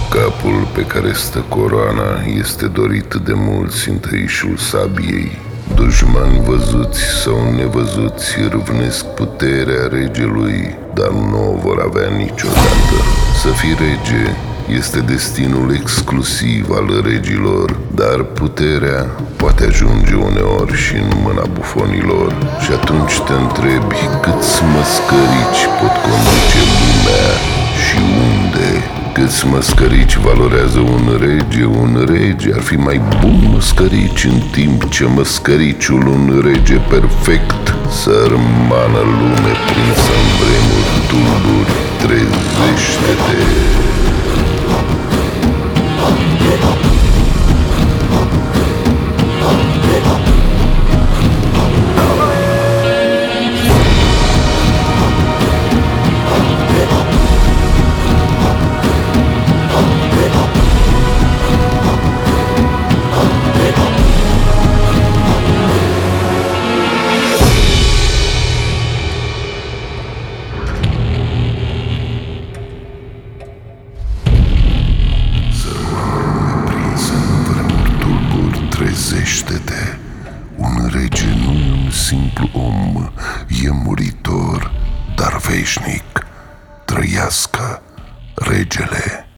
Capul pe care stă coroana este dorit de mulți întăișul sabiei. Dușmani văzuți sau nevăzuți râvnesc puterea regelui, dar nu o vor avea niciodată. Să fii rege este destinul exclusiv al regilor, dar puterea poate ajunge uneori și în mâna bufonilor. Și atunci te întrebi câți măscărici pot conduce lumea și unde. Câți măscărici valorează un rege? Un rege ar fi mai bun măscărici, în timp ce măscăriciul un rege perfect. Sărmană lume prinsă în vremuri tulburi, trezește-te! Trezește-te! Un rege nu e un simplu om, e muritor, dar veșnic. Trăiască regele!